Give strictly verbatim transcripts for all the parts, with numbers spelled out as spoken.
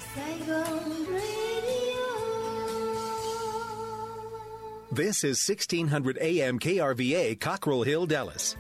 Saigon Radio. This is sixteen hundred A M K R V A, Cockrell Hill, Dallas.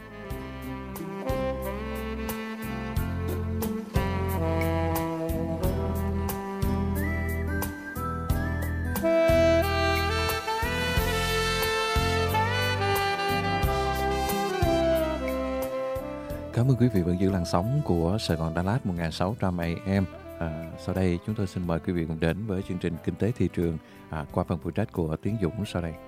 Cảm ơn quý vị vẫn giữ làn sóng của Sài Gòn Đà Lạt một nghìn sáu trăm A M. À, sau đây chúng tôi xin mời quý vị cùng đến với chương trình Kinh tế thị trường à, qua phần phụ trách của Tiến Dũng sau đây.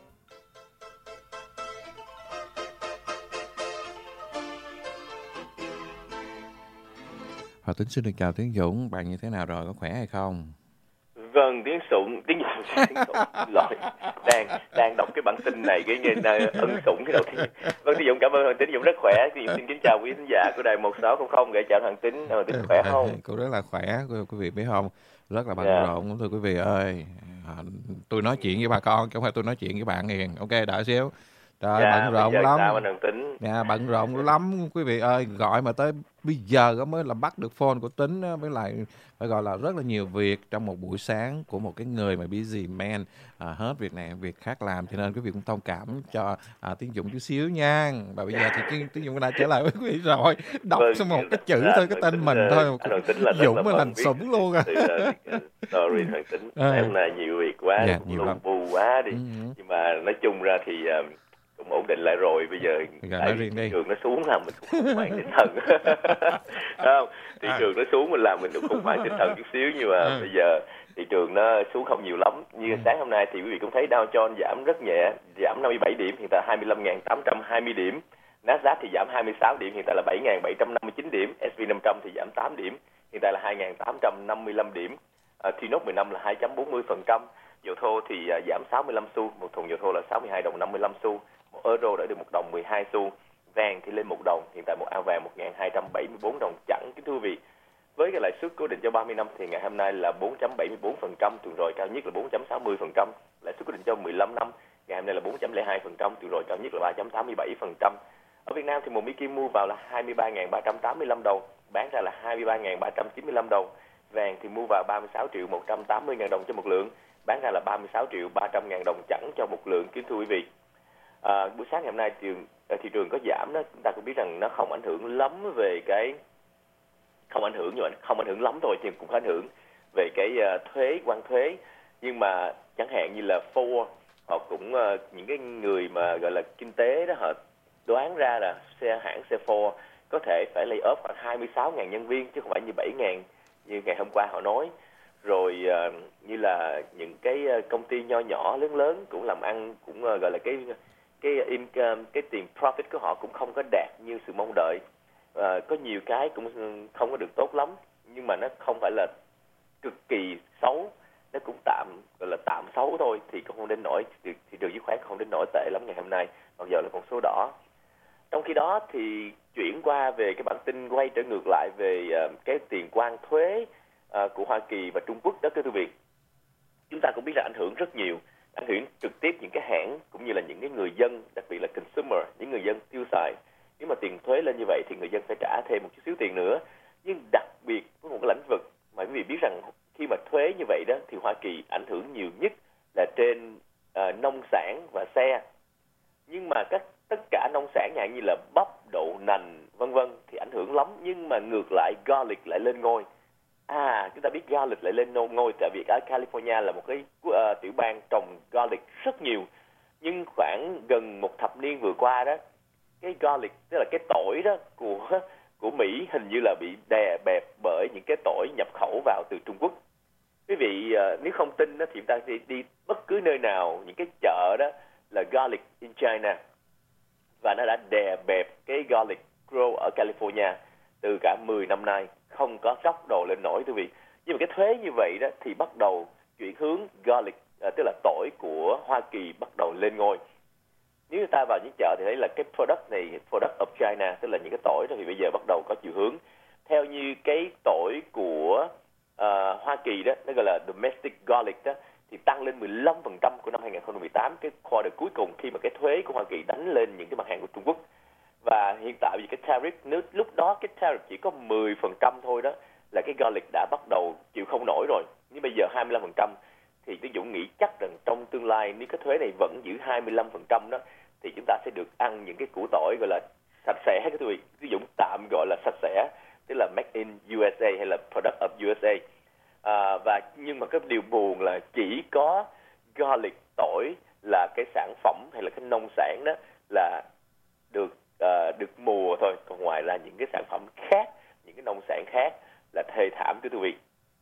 Hòa Tính xin được chào Tiến Dũng, bạn như thế nào rồi, có khỏe hay không? Vâng, Tiến Sụng, Tiến Dũng, Tiến Sụng, lỗi, đang đang đọc cái bản tin này cái nghe ân sủng cái đầu tiên. Vâng, Tiến Dũng cảm ơn Hoàng Tính, Dũng rất khỏe. Tiến Dũng xin kính chào quý khán giả của đài một sáu không không, gửi chào Hoàng Tính, Hoàng Tính khỏe không? Cô rất là khỏe, quý vị biết không? Rất là bận Dạ. rộn, thưa quý vị ơi. À, tôi nói chuyện với bà con, chứ không phải tôi nói chuyện với bạn Hiền. Ok, đợi xíu. Trời, Dạ, bận rộn bây giờ lắm. sao anh Hoàng Tính? Dạ, bận rộn lắm quý vị ơi, gọi mà tới bây giờ đó mới là bắt được phone của Tính á, với lại phải gọi là rất là nhiều việc trong một buổi sáng của một cái người mà busy man, à, hết việc này việc khác làm, cho nên quý vị cũng thông cảm cho à, Tiến Dũng chút xíu nha. Và bây giờ thì Tiến, Tiến Dũng đã trở lại với quý vị rồi, đọc Vâng, xong một cái chữ dạ, thôi, cái tên Tính, mình uh, thôi, anh Hoàng Tính là rất Dũng là mới bận làm viết sủng luôn à. từ, uh, sorry Hoàng Tính, À. hôm nay nhiều việc quá, Dạ, cũng nhiều lu lắm. bu quá đi. Ừ. Nhưng mà nói chung ra thì uh, cũng ổn định lại rồi. Bây giờ Rồi, tại nói vì riêng đi. thị trường nó xuống làm mình cũng khủng hoảng tinh thần. Không, thị À. trường nó xuống mình làm mình cũng khủng hoảng tinh thần chút xíu, nhưng mà À. bây giờ thị trường nó xuống không nhiều lắm. Như Ừ. sáng hôm nay thì quý vị cũng thấy Dow Jones giảm rất nhẹ, giảm năm mươi bảy điểm, hiện tại hai mươi lăm nghìn tám trăm hai mươi điểm. Nasdaq thì giảm hai mươi sáu điểm, hiện tại là bảy nghìn bảy trăm năm mươi chín điểm. ét and pê năm trăm thì giảm tám điểm, hiện tại là hai nghìn tám trăm năm mươi lăm điểm. Uh, T N O T mười lăm là hai phẩy bốn mươi phần trăm. Dầu thô thì uh, giảm sáu mươi lăm xu, một thùng dầu thô là sáu mươi hai đồng năm mươi lăm xu. Một euro đã được một đồng mười hai xu. Vàng thì lên một đồng, hiện tại một ao vàng một nghìn hai trăm bảy mươi bốn đồng chẵn. Kính thưa quý vị, với cái lãi suất cố định cho ba mươi năm thì ngày hôm nay là bốn phẩy bảy mươi bốn phần trăm, tuần rồi cao nhất là bốn phẩy sáu mươi phần trăm. Lãi suất cố định cho mười lăm năm ngày hôm nay là bốn phẩy không hai phần trăm, tuần rồi cao nhất là ba phẩy tám mươi bảy phần trăm. Ở Việt Nam thì một Mỹ Kim mua vào là hai mươi ba nghìn ba trăm tám mươi lăm đồng, bán ra là hai mươi ba nghìn ba trăm chín mươi lăm đồng. Vàng thì mua vào ba mươi sáu triệu một trăm tám mươi ngàn đồng cho một lượng, bán ra là ba mươi sáu triệu ba trăm ngàn đồng chẵn cho một lượng. Kính thưa quý vị, à, buổi sáng ngày hôm nay thị trường, thị trường có giảm đó, chúng ta cũng biết rằng nó không ảnh hưởng lắm về cái không ảnh hưởng nhưng mà không ảnh hưởng lắm thôi, thì cũng có ảnh hưởng về cái uh, thuế, quan thuế. Nhưng mà chẳng hạn như là Ford, họ cũng uh, những cái người mà gọi là kinh tế đó, họ đoán ra là xe hãng xe Ford có thể phải lay off khoảng hai mươi sáu nghìn nhân viên chứ không phải như bảy nghìn như ngày hôm qua họ nói. Rồi uh, như là những cái uh, công ty nho nhỏ lớn lớn cũng làm ăn, cũng uh, gọi là cái cái income, cái tiền profit của họ cũng không có đạt như sự mong đợi. Uh, có nhiều cái cũng không có được tốt lắm, nhưng mà nó không phải là cực kỳ xấu, nó cũng tạm, gọi là tạm xấu thôi, thì cũng không đến nỗi, thị, thị trường chứng khoán không đến nỗi tệ lắm ngày hôm nay, mặc dù là con số đỏ. Trong khi đó thì chuyển qua về cái bản tin, quay trở ngược lại về uh, cái tiền quan thuế uh, của Hoa Kỳ và Trung Quốc đó, thưa quý vị. Chúng ta cũng biết là ảnh hưởng rất nhiều, ảnh hưởng trực tiếp những cái hãng cũng như là những cái người dân, đặc biệt là consumer, những người dân tiêu xài. Nếu mà tiền thuế lên như vậy thì người dân phải trả thêm một chút xíu tiền nữa. Nhưng đặc biệt với một cái lĩnh vực mà quý vị biết rằng khi mà thuế như vậy đó thì Hoa Kỳ ảnh hưởng nhiều nhất là trên uh, nông sản và xe. Nhưng mà các tất cả nông sản dạng như là bắp, đậu nành vân vân thì ảnh hưởng lắm, nhưng mà ngược lại garlic lại lên ngôi. À, chúng ta biết garlic lại lên ngôi tại vì ở California là một cái uh, tiểu bang trồng garlic rất nhiều. Nhưng khoảng gần một thập niên vừa qua đó, cái garlic, tức là cái tỏi đó của của Mỹ hình như là bị đè bẹp bởi những cái tỏi nhập khẩu vào từ Trung Quốc. Quý vị uh, nếu không tin đó thì chúng ta đi, đi bất cứ nơi nào, những cái chợ đó là garlic in China, và nó đã đè bẹp cái garlic grow ở California từ cả mười năm nay, không có sốc đồ lên nổi quý vị. Nhưng mà cái thuế như vậy đó thì bắt đầu chuyển hướng garlic, uh, tức là tỏi của Hoa Kỳ bắt đầu lên ngôi. Nếu người ta vào những chợ thì thấy là cái product này, product of China, tức là những cái tỏi đó, thì bây giờ bắt đầu có chiều hướng. Theo như cái tỏi của uh, Hoa Kỳ đó, nó gọi là domestic garlic đó, thì tăng lên mười lăm phần trăm của năm hai không một tám, cái quarter cuối cùng, khi mà cái thuế của Hoa Kỳ đánh lên những cái mặt hàng của Trung Quốc. Và hiện tại vì cái tariff, nếu lúc đó cái tariff chỉ có mười phần trăm thôi đó, là cái garlic đã bắt đầu chịu không nổi rồi. Nhưng bây giờ hai mươi lăm phần trăm thì tôi Dũng nghĩ chắc rằng trong tương lai nếu cái thuế này vẫn giữ hai mươi lăm phần trăm đó thì chúng ta sẽ được ăn những cái củ tỏi gọi là sạch sẽ hay cái quý vị, ví dụ tạm gọi là sạch sẽ, tức là made in u ét a hay là product of u ét a. À, và nhưng mà cái điều buồn là chỉ có garlic, tỏi là cái sản phẩm hay là cái nông sản đó là được uh, được mùa thôi, còn ngoài ra những cái sản phẩm khác, những cái nông sản khác là thê thảm thưa quý vị.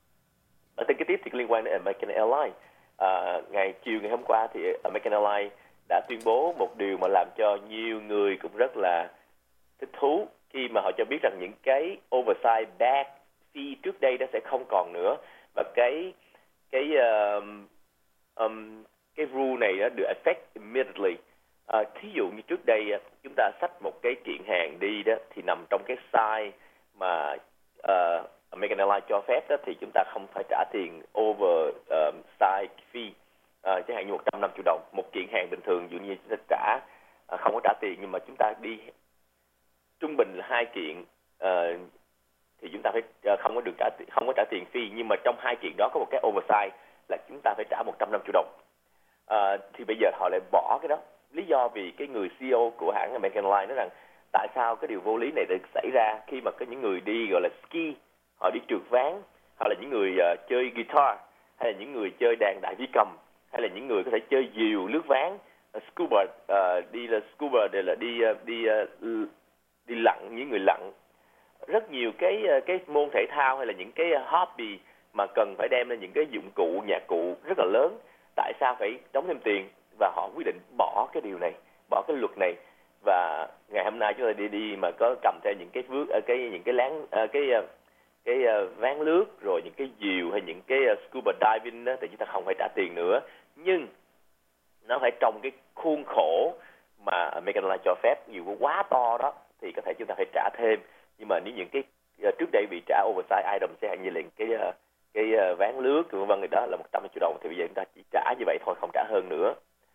Ở tin kế tiếp thì liên quan đến American Airlines. À, ngày chiều ngày hôm qua thì American Airlines đã tuyên bố một điều mà làm cho nhiều người cũng rất là thích thú khi mà họ cho biết rằng những cái oversize bag fee trước đây đó sẽ không còn nữa, và cái cái um, um, cái rule này đó được effect immediately. À, thí dụ như trước đây chúng ta xách một cái kiện hàng đi đó thì nằm trong cái size mà uh, American Airlines cho phép đó thì chúng ta không phải trả tiền over um, size fee, à, chẳng hạn như một trăm năm mươi đồng. Một kiện hàng bình thường dụ như chúng ta trả à, không có trả tiền, nhưng mà chúng ta đi trung bình là hai kiện uh, thì chúng ta phải uh, không có được trả không có trả tiền fee, nhưng mà trong hai kiện đó có một cái oversize là chúng ta phải trả một trăm năm mươi đồng. À, thì bây giờ họ lại bỏ cái đó. Lý do vì cái người xê e ô của hãng American Airlines nói rằng tại sao cái điều vô lý này được xảy ra khi mà có những người đi gọi là ski, họ đi trượt ván, hoặc là những người uh, chơi guitar, hay là những người chơi đàn đại vi cầm, hay là những người có thể chơi diều, lướt ván, uh, scuba, uh, đi là scuba để là đi uh, đi uh, đi lặn, những người lặn. Rất nhiều cái uh, cái môn thể thao hay là những cái uh, hobby mà cần phải đem lên những cái dụng cụ, nhạc cụ rất là lớn. Tại sao phải đóng thêm tiền? Và họ quyết định bỏ cái điều này, bỏ cái luật này. Và ngày hôm nay chúng ta đi đi mà có cầm theo những cái vước, cái những cái láng, cái cái ván lướt, rồi những cái diều hay những cái scuba diving đó, thì chúng ta không phải trả tiền nữa. Nhưng nó phải trong cái khuôn khổ mà American Airlines cho phép. Nhiều quá to đó thì có thể chúng ta phải trả thêm. Nhưng mà nếu những cái trước đây bị trả oversize item, sẽ hạn như là cái cái ván lướt vân vân, người đó là một trăm năm mươi đồng, thì bây giờ chúng ta chỉ trả như vậy thôi, không trả hơn nữa.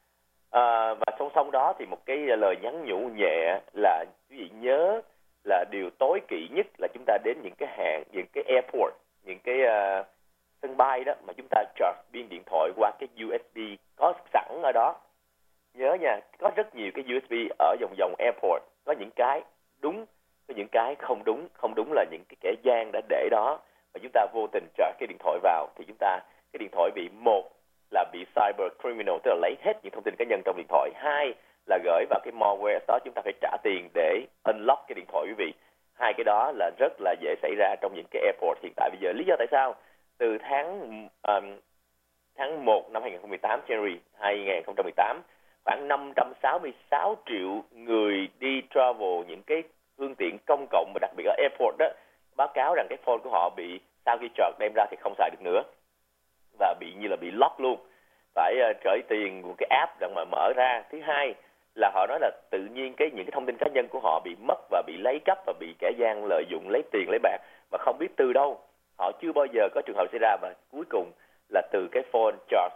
À, và song song đó thì một cái lời nhắn nhủ nhẹ là quý vị nhớ là điều tối kỵ nhất là chúng ta đến những cái hãng, những cái airport, những cái uh, sân bay đó mà chúng ta charge pin điện thoại qua cái u ét bê có sẵn ở đó. Nhớ nha, có rất nhiều cái u ét bê ở vòng vòng airport, có những cái đúng, có những cái không đúng. Không đúng là những cái kẻ gian đã để đó mà chúng ta vô tình charge cái điện thoại vào thì chúng ta cái điện thoại bị, một là bị cyber criminal, tức là lấy hết những thông tin cá nhân trong điện thoại. Hai là gửi vào cái malware đó, chúng ta phải trả tiền để unlock cái điện thoại quý vị. Hai cái đó là rất là dễ xảy ra trong những cái airport hiện tại bây giờ. Lý do tại sao? Từ tháng um, tháng một năm hai không một tám, January hai không một tám, khoảng năm trăm sáu mươi sáu triệu người đi travel những cái phương tiện công cộng, và đặc biệt ở airport đó, báo cáo rằng cái phone của họ bị, sau khi charge đem ra thì không xài được nữa, và bị như là bị lock luôn, phải uh, trởi tiền một cái app rằng mà mở ra. Thứ hai là họ nói là tự nhiên cái những cái thông tin cá nhân của họ bị mất và bị lấy cắp và bị kẻ gian lợi dụng lấy tiền lấy bạc mà không biết từ đâu. Họ chưa bao giờ có trường hợp xảy ra, và cuối cùng là từ cái phone charge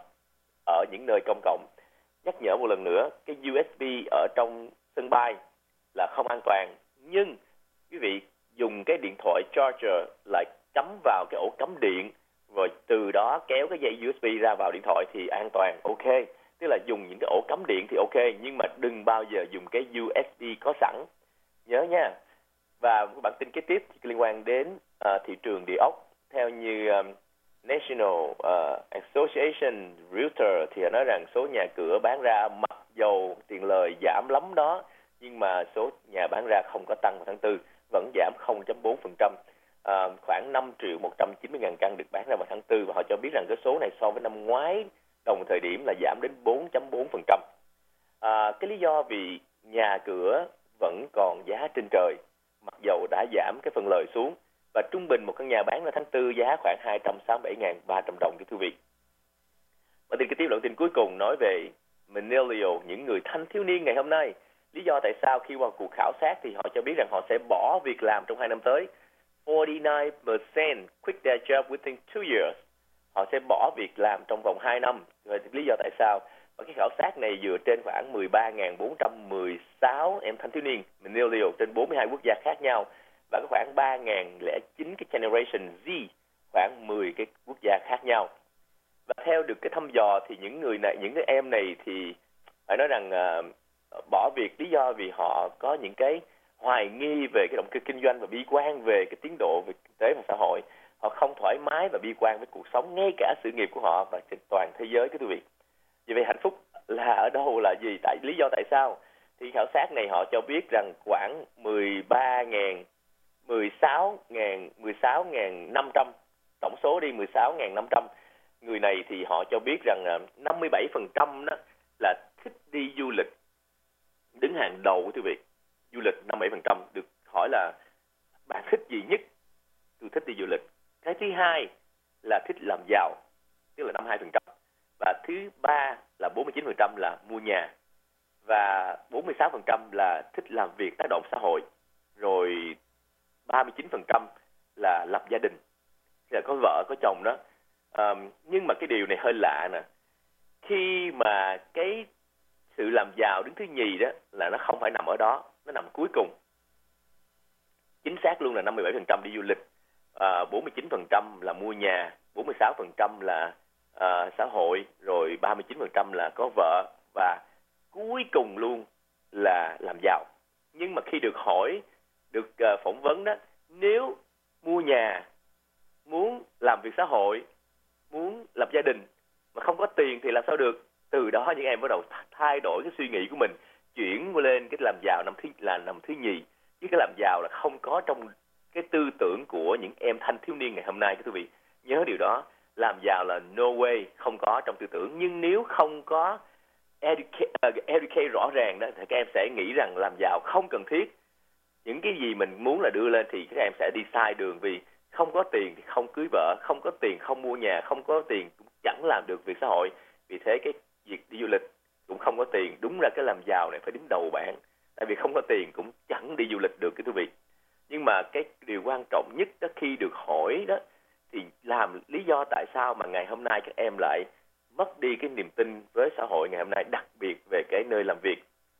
ở những nơi công cộng. Nhắc nhở một lần nữa, cái u ét bê ở trong sân bay là không an toàn, nhưng quý vị dùng cái điện thoại charger lại cắm vào cái ổ cắm điện, rồi từ đó kéo cái dây u ét bê ra vào điện thoại thì an toàn, ok. Tức là dùng những cái ổ cắm điện thì ok, nhưng mà đừng bao giờ dùng cái u ét bê có sẵn. Nhớ nha. Và bản tin kế tiếp thì liên quan đến uh, thị trường địa ốc. Theo như um, National uh, Association Realtor thì họ nói rằng số nhà cửa bán ra mặc dầu tiền lời giảm lắm đó, nhưng mà số nhà bán ra không có tăng vào tháng tư, vẫn giảm không phẩy bốn phần trăm. À, khoảng năm triệu một trăm chín mươi ngàn căn được bán ra vào tháng tư, và họ cho biết rằng cái số này so với năm ngoái đồng thời điểm là giảm đến bốn phẩy bốn phần trăm. À, cái lý do vì nhà cửa vẫn còn giá trên trời, mặc dầu đã giảm cái phần lời xuống, và trung bình một căn nhà bán ra tháng tư giá khoảng hai trăm sáu mươi bảy nghìn ba trăm đồng thưa quý vị. Và tin kế tiếp, đoạn tin cuối cùng nói về millennial, những người thanh thiếu niên ngày hôm nay. Lý do tại sao khi qua cuộc khảo sát thì họ cho biết rằng họ sẽ bỏ việc làm trong hai năm tới. bốn mươi chín phần trăm quit their job within two years. Họ sẽ bỏ việc làm trong vòng hai năm. Vậy lý do tại sao? Và cái khảo sát này dựa trên khoảng mười ba nghìn bốn trăm mười sáu em thanh thiếu niên millennial trên bốn mươi hai quốc gia khác nhau. và có khoảng ba nghìn lẻ chín cái Generation Z, khoảng mười cái quốc gia khác nhau. Và theo được cái thăm dò thì những người này, những cái em này thì phải nói rằng uh, bỏ việc lý do vì họ có những cái hoài nghi về cái động cơ kinh doanh và bi quan về cái tiến độ về kinh tế và xã hội. Họ không thoải mái và bi quan với cuộc sống, ngay cả sự nghiệp của họ và trên toàn thế giới, cái quý vị. Vì vậy hạnh phúc là ở đâu, là gì? Tại lý do tại sao? Thì khảo sát này họ cho biết rằng khoảng mười ba nghìn, mười sáu nghìn, mười sáu nghìn năm trăm, tổng số đi mười sáu nghìn năm trăm người này thì họ cho biết rằng năm mươi bảy phần trăm đó là thích đi du lịch, đứng hàng đầu quý vị. Du lịch năm mươi bảy phần trăm. Được hỏi là bạn thích gì nhất? Tôi thích đi du lịch. Cái thứ hai là thích làm giàu, tức là năm mươi hai phần trăm. Và thứ ba là bốn mươi chín phần trăm là mua nhà. Và bốn mươi sáu phần trăm là thích làm việc tác động xã hội. Rồi ba mươi chín phần trăm là lập gia đình, là có vợ, có chồng đó. À, nhưng mà cái điều này hơi lạ nè. Khi mà cái sự làm giàu đứng thứ nhì đó là nó không phải nằm ở đó, nó nằm cuối cùng. Chính xác luôn là năm mươi bảy phần trăm đi du lịch, à, bốn mươi chín phần trăm là mua nhà, bốn mươi sáu phần trăm là à, xã hội, rồi ba mươi chín phần trăm là có vợ, và cuối cùng luôn là làm giàu. Nhưng mà khi được hỏi, được uh, phỏng vấn đó, nếu mua nhà, muốn làm việc xã hội, muốn lập gia đình mà không có tiền thì làm sao được? Từ đó những em bắt đầu thay đổi cái suy nghĩ của mình, chuyển lên cái làm giàu nằm thứ là nằm thứ nhì, chứ cái làm giàu là không có trong cái tư tưởng của những em thanh thiếu niên ngày hôm nay. Các quý vị nhớ điều đó, làm giàu là no way, không có trong tư tưởng. Nhưng nếu không có educate, uh, educate rõ ràng đó thì các em sẽ nghĩ rằng làm giàu không cần thiết. Những cái gì mình muốn là đưa lên thì các em sẽ đi sai đường, vì không có tiền thì không cưới vợ, không có tiền không mua nhà, không có tiền cũng chẳng làm được việc xã hội. Vì thế cái việc đi du lịch cũng không có tiền. Đúng ra cái làm giàu này phải đứng đầu bảng, tại vì không có tiền cũng chẳng đi du lịch được, cái quý vị. Nhưng mà cái điều quan trọng nhất đó, khi được hỏi đó thì làm lý do tại sao mà ngày hôm nay các em lại mất đi cái niềm tin với xã hội ngày hôm nay, đặc biệt về cái nơi làm việc.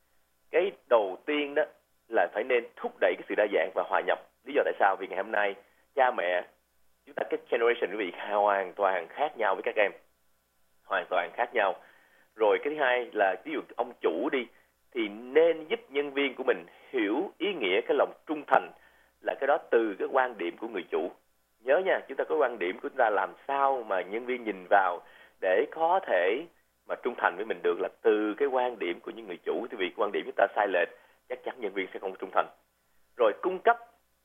Cái đầu tiên đó là phải nên thúc đẩy cái sự đa dạng và hòa nhập. Lý do tại sao? Vì ngày hôm nay cha mẹ chúng ta, cái generation quý vị hoàn toàn khác nhau với các em, hoàn toàn khác nhau. Rồi cái thứ hai là ví dụ ông chủ đi thì nên giúp nhân viên của mình hiểu ý nghĩa cái lòng trung thành, là cái đó từ cái quan điểm của người chủ. Nhớ nha, chúng ta có quan điểm của chúng ta làm sao mà nhân viên nhìn vào để có thể mà trung thành với mình được là từ cái quan điểm của những người chủ. Thì vì quan điểm chúng ta sai lệch, chắc chắn nhân viên sẽ không trung thành. Rồi cung cấp,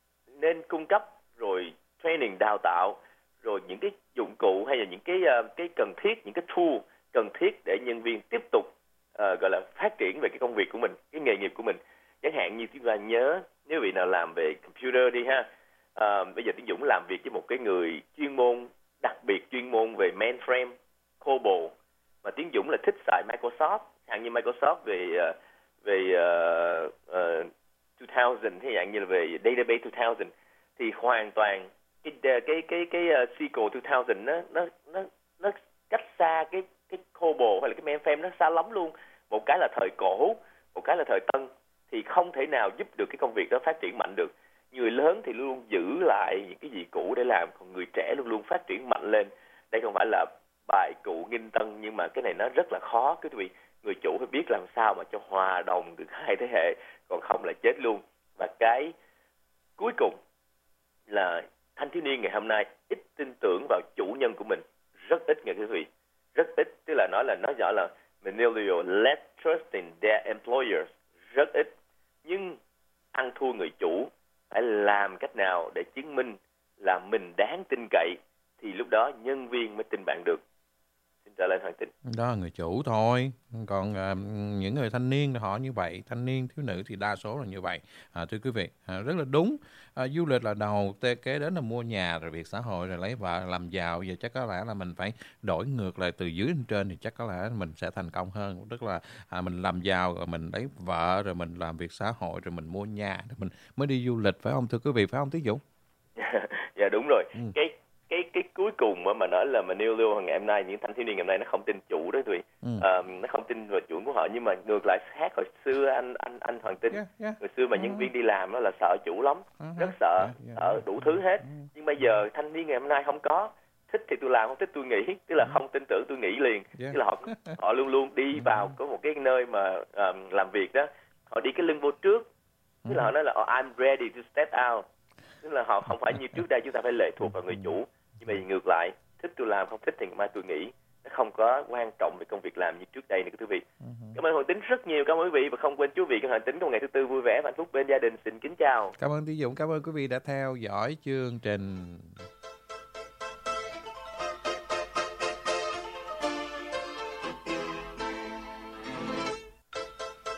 nên cung cấp rồi training, đào tạo, rồi những cái dụng cụ hay là những cái cái cần thiết, những cái tool cần thiết để nhân viên tiếp tục uh, gọi là phát triển về cái công việc của mình, cái nghề nghiệp của mình. Chẳng hạn như chúng ta nhớ, nếu vị nào làm về computer đi ha, uh, bây giờ Tiến Dũng làm việc với một cái người chuyên môn, đặc biệt chuyên môn về mainframe, COBOL, mà Tiến Dũng là thích xài Microsoft, hàng như Microsoft về uh, về uh, uh, hai nghìn, hay dạng như là về database hai nghìn, thì hoàn toàn cái cái cái cái uh, ét qu lờ hai nghìn nó nó nó nó cách xa cái cái COBOL hay là cái mainframe, nó xa lắm luôn. Một cái là thời cổ, một cái là thời tân, thì không thể nào giúp được cái công việc đó phát triển mạnh được. Người lớn thì luôn luôn giữ lại những cái gì cũ để làm, còn người trẻ luôn luôn phát triển mạnh lên. Đây không phải là bài cũ nghinh tân, nhưng mà cái này nó rất là khó. Cái vị người chủ phải biết làm sao mà cho hòa đồng được hai thế hệ, còn không là chết luôn. Và cái cuối cùng là thanh thiếu niên ngày hôm nay ít tin tưởng vào chủ nhân của mình, rất ít nghe quý vị, rất ít. Tức là nói là nói rõ là millennial less trust in their employers, rất ít. Nhưng ăn thua người chủ, phải làm cách nào để chứng minh là mình đáng tin cậy, thì lúc đó nhân viên mới tin bạn được. Xin trả lời Hoàng Tĩnh. Đó là người chủ thôi. Còn à, những người thanh niên họ như vậy, thanh niên thiếu nữ thì đa số là như vậy. À, thưa quý vị, à, rất là đúng. À, du lịch là đầu, kế đến là mua nhà, rồi việc xã hội, rồi lấy vợ, làm giàu. Giờ chắc có lẽ là mình phải đổi ngược lại từ dưới lên trên, thì chắc có lẽ mình sẽ thành công hơn. Tức là à, mình làm giàu, rồi mình lấy vợ, rồi mình làm việc xã hội, rồi mình mua nhà, rồi mình mới đi du lịch, phải không thưa quý vị, phải không Tiến Dũng? Dạ đúng rồi. Ừ. Cái cái cái cuối cùng mà nói là mà nêu lưu ngày hôm nay, những thanh thiếu niên ngày hôm nay nó không tin chủ đó tụi Ừ. à, nó không tin vào chủ của họ, nhưng mà ngược lại khác hồi xưa anh anh anh Hoàng tin. Yeah, yeah. Hồi xưa mà nhân viên đi làm đó là sợ chủ lắm, Uh-huh. rất sợ, Yeah, yeah, sợ yeah. đủ thứ hết. Uh-huh. Nhưng bây giờ thanh niên ngày hôm nay không có, thích thì tôi làm, không thích tôi nghỉ, tức là không tin tưởng tôi nghỉ liền. Yeah. Tức là họ họ luôn luôn đi vào có một cái nơi mà um, làm việc đó, họ đi cái lưng vô trước, tức là họ nói là oh, I'm ready to step out, tức là họ không phải như trước đây chúng ta phải lệ thuộc vào người chủ, nhưng mà ngược lại, thích tôi làm, không thích thì ngày mai tôi nghỉ. Nó không có quan trọng về công việc làm như trước đây nữa quý vị. Uh-huh. Cảm ơn Hoàng Tính rất nhiều, cảm ơn quý vị, và không quên chú vị cho Hoàng Tính có một ngày thứ tư vui vẻ và hạnh phúc bên gia đình. Xin kính chào. Cảm ơn Tiến Dũng, cảm ơn quý vị đã theo dõi chương trình.